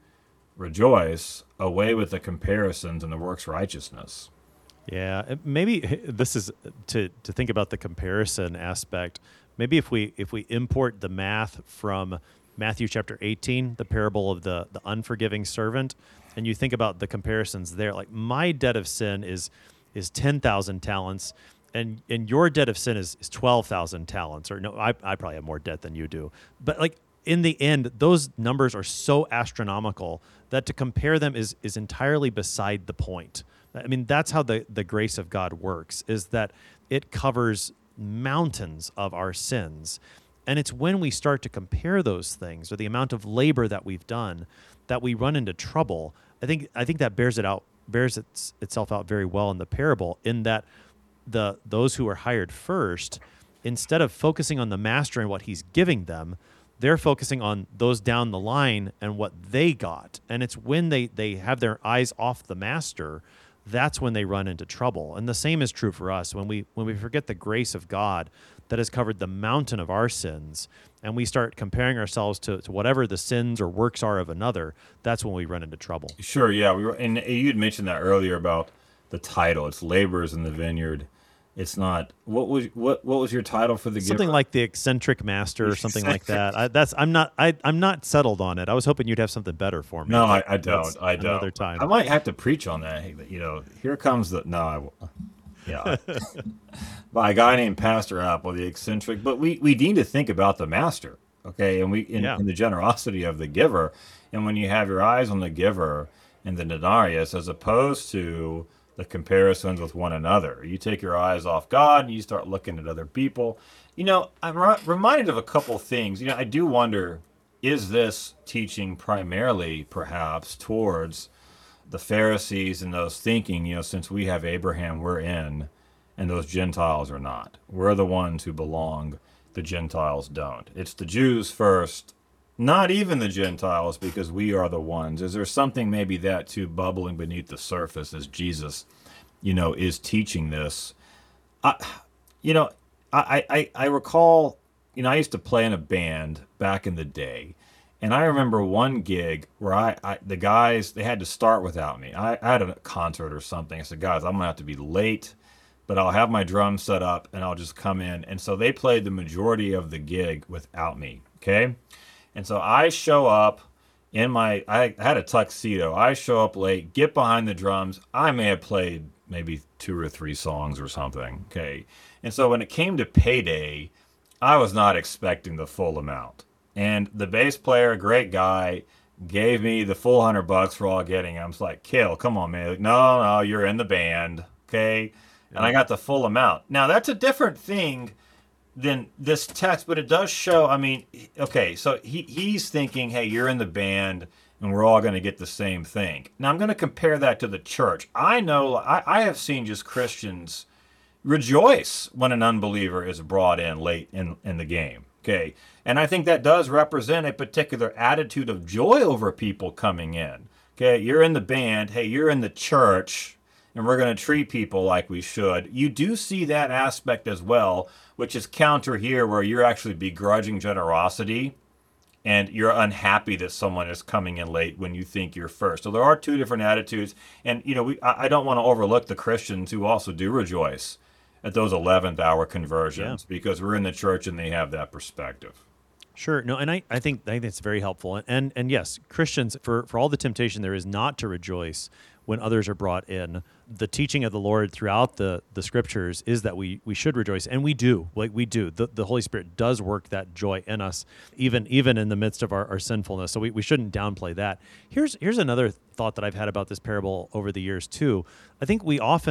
Rejoice. Away with the comparisons and the works righteousness. Yeah, maybe this is to to think about the comparison aspect. Maybe if we if we import the math from Matthew chapter eighteen, the parable of the the unforgiving servant, and you think about the comparisons there, like my debt of sin is is ten thousand talents, and and your debt of sin is, is twelve thousand talents. Or no, I I probably have more debt than you do. But like in the end, those numbers are so astronomical that to compare them is is entirely beside the point. I mean, that's how the, the grace of God works, is that it covers mountains of our sins. And it's when we start to compare those things, or the amount of labor that we've done, that we run into trouble. I think I think that bears it out, bears its, itself out very well in the parable, in that the those who are hired first, instead of focusing on the master and what he's giving them, they're focusing on those down the line and what they got. And it's when they, they have their eyes off the master, that's when they run into trouble. And the same is true for us. When we when we forget the grace of God that has covered the mountain of our sins, and we start comparing ourselves to, to whatever the sins or works are of another, that's when we run into trouble. Sure, yeah. We were, and you'd mentioned that earlier about the title. It's Laborers in the Vineyard. It's not, what was what what was your title for the something giver? Like the eccentric master or something like that. I, that's I'm not I I'm not settled on it. I was hoping you'd have somple better for me. No, I, I don't. That's I don't. Another time. I might have to preach on that. You know, here comes the no. I, will- yeah, by a guy named Pastor Apple, the eccentric. But we we need to think about the master, okay? And we in, Yeah. in the generosity of the giver. And when you have your eyes on the giver and the denarius, as opposed to the comparisons with one another. You take your eyes off God and you start looking at other people. You know, I'm re- reminded of a couple things. You know, I do wonder, is this teaching primarily perhaps towards the Pharisees and those thinking, you know, since we have Abraham, we're in, and those Gentiles are not. We're the ones who belong, the Gentiles don't. It's the Jews first, not even the Gentiles, because we are the ones. Is there something maybe that too bubbling beneath the surface as Jesus, you know, is teaching this? I, you know, I, I, I recall, you know, I used to play in a band back in the day, and I remember one gig where I, I the guys, they had to start without me. I, I had a concert or something. I said, guys, I'm going to have to be late, but I'll have my drums set up and I'll just come in. And so they played the majority of the gig without me, okay? And so I show up in my, I had a tuxedo. I show up late, get behind the drums. I may have played maybe two or three songs or something, okay? And so when it came to payday, I was not expecting the full amount. And the bass player, great guy, gave me the full hundred bucks for all getting it. I was like, Kill, come on, man. Like, no, no, you're in the band, okay? And I got the full amount. Now, that's a different thing than this text, but it does show, I mean, okay, so he, he's thinking, hey, you're in the band, and we're all going to get the same thing. Now, I'm going to compare that to the church. I know, I, I have seen just Christians rejoice when an unbeliever is brought in late in, in the game, okay? And I think that does represent a particular attitude of joy over people coming in, okay? You're in the band, hey, you're in the church, and we're going to treat people like we should. You do see that aspect as well, which is counter here, where you're actually begrudging generosity and you're unhappy that someone is coming in late when you think you're first. So there are two different attitudes. And, you know, we I I don't want to overlook the Christians who also do rejoice at those eleventh hour conversions, Yeah. because we're in the church and they have that perspective. Sure. No, and I, I think I think it's very helpful. And, and and yes, Christians, for, for all the temptation there is not to rejoice when others are brought in. The teaching of the Lord throughout the, the scriptures is that we we should rejoice, and we do. Like we do. The the Holy Spirit does work that joy in us, even even in the midst of our, our sinfulness. So we, we shouldn't downplay that. Here's here's another thought that I've had about this parable over the years too. I think we often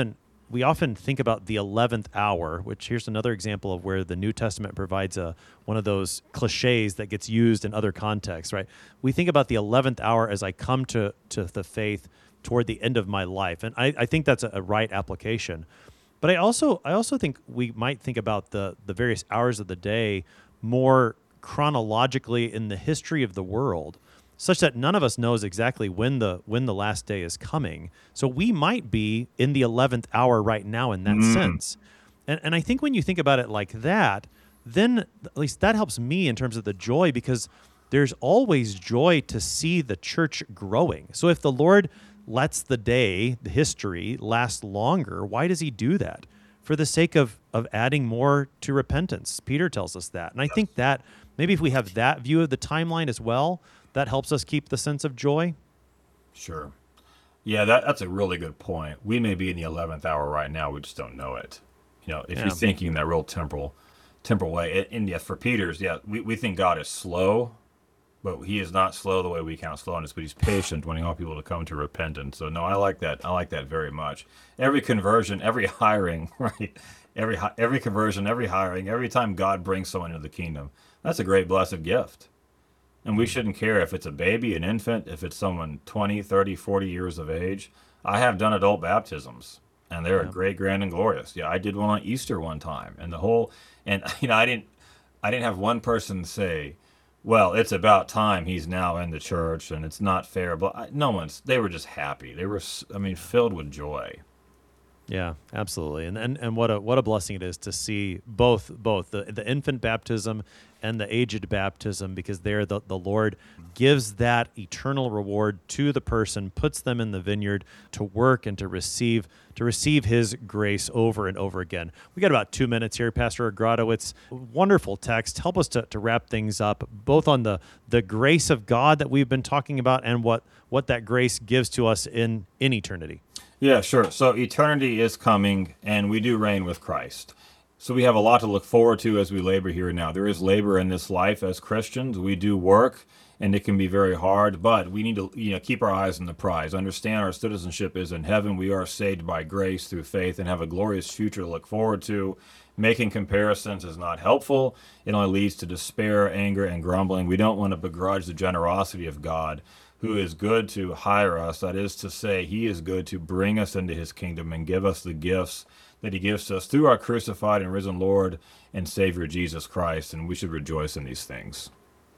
we often think about the eleventh hour, which here's another example of where the New Testament provides a one of those cliches that gets used in other contexts, right? We think about the eleventh hour as I come to, to the faith toward the end of my life. And I, I think that's a, a right application. But I also I also think we might think about the, the various hours of the day more chronologically in the history of the world, such that none of us knows exactly when the when the last day is coming. So we might be in the eleventh hour right now in that mm. sense. And and I think when you think about it like that, then at least that helps me in terms of the joy, because there's always joy to see the church growing. So if the Lord lets the day, the history, last longer, why does he do that? For the sake of of adding more to repentance. Peter tells us that. And I think that maybe if we have that view of the timeline as well, that helps us keep the sense of joy. Sure. Yeah, that, that's a really good point. We may be in the eleventh hour right now. We just don't know it. You know, if yeah. you're thinking in that real temporal temporal way. And, and yes, for Peter's, yeah, we, we think God is slow, but he is not slow the way we count slowness, but he's patient, wanting all people to come to repentance. So no, I like that. I like that very much. Every conversion, every hiring, right? Every every conversion, every hiring, every time God brings someone into the kingdom, that's a great blessed gift. And we shouldn't care if it's a baby, an infant, if it's someone twenty, thirty, forty years of age. I have done adult baptisms, and they're yeah. great, grand, and glorious. Yeah, I did one on Easter one time, and the whole, and you know, I didn't, I didn't have one person say, well, it's about time he's now in the church, and it's not fair. But I, no one's, they were just happy. They were, I mean, filled with joy. Yeah, absolutely. And, and and what a what a blessing it is to see both both the, the infant baptism and the aged baptism, because there the, the Lord gives that eternal reward to the person, puts them in the vineyard to work and to receive to receive his grace over and over again. We got about two minutes here, Pastor Agradowitz. Wonderful text. Help us to, to wrap things up, both on the, the grace of God that we've been talking about and what, what that grace gives to us in, in eternity. Yeah, sure. So eternity is coming, and we do reign with Christ. So we have a lot to look forward to as we labor here now. There is labor in this life as Christians. We do work, and it can be very hard, but we need to, you know, keep our eyes on the prize. Understand our citizenship is in heaven. We are saved by grace through faith and have a glorious future to look forward to. Making comparisons is not helpful. It only leads to despair, anger, and grumbling. We don't want to begrudge the generosity of God, who is good to hire us. That is to say, he is good to bring us into his kingdom and give us the gifts that he gives us through our crucified and risen Lord and Savior Jesus Christ, and we should rejoice in these things.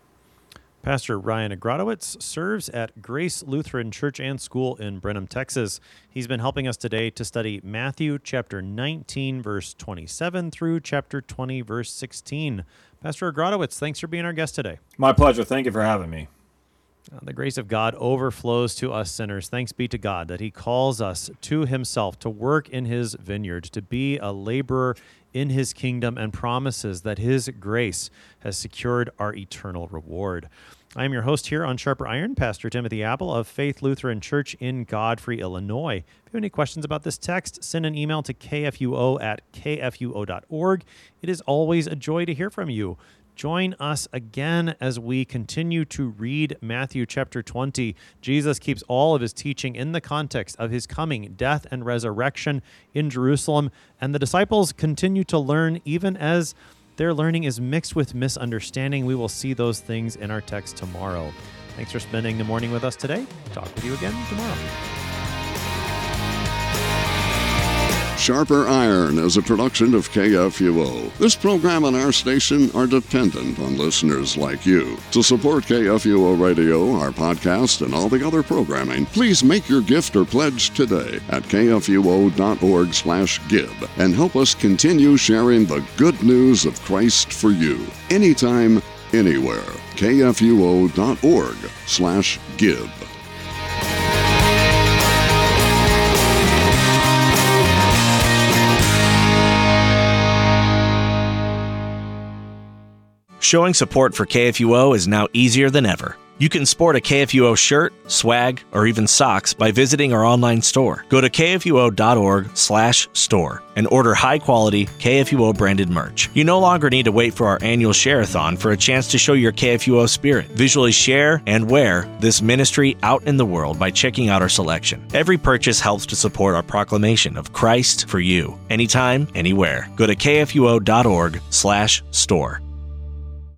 Pastor Ryan Agradowitz serves at Grace Lutheran Church and School in Brenham, Texas. He's been helping us today to study Matthew chapter nineteen, verse twenty-seven through chapter twenty, verse sixteen. Pastor Agradowitz, thanks for being our guest today. My pleasure. Thank you for having me. The grace of God overflows to us sinners. Thanks be to God that he calls us to himself to work in his vineyard, to be a laborer in his kingdom, and promises that his grace has secured our eternal reward. I am your host here on Sharper Iron, Pastor Timothy Apple of Faith Lutheran Church in Godfrey, Illinois. If you have any questions about this text, send an email to k f u o at k f u o dot org. It is always a joy to hear from you. Join us again as we continue to read Matthew chapter twenty. Jesus keeps all of his teaching in the context of his coming, death, and resurrection in Jerusalem, and the disciples continue to learn even as their learning is mixed with misunderstanding. We will see those things in our text tomorrow. Thanks for spending the morning with us today. Talk with you again tomorrow. Sharper Iron is a production of K F U O. This program and our station are dependent on listeners like you. To support K F U O Radio, our podcast, and all the other programming, please make your gift or pledge today at k f u o dot org slash give and help us continue sharing the good news of Christ for you. Anytime, anywhere. k f u o dot org slash give. Showing support for K F U O is now easier than ever. You can sport a K F U O shirt, swag, or even socks by visiting our online store. Go to K F U O dot org slash store and order high-quality K F U O branded merch. You no longer need to wait for our annual share-a-thon for a chance to show your K F U O spirit. Visually share and wear this ministry out in the world by checking out our selection. Every purchase helps to support our proclamation of Christ for you, anytime, anywhere. Go to K F U O dot org slash store.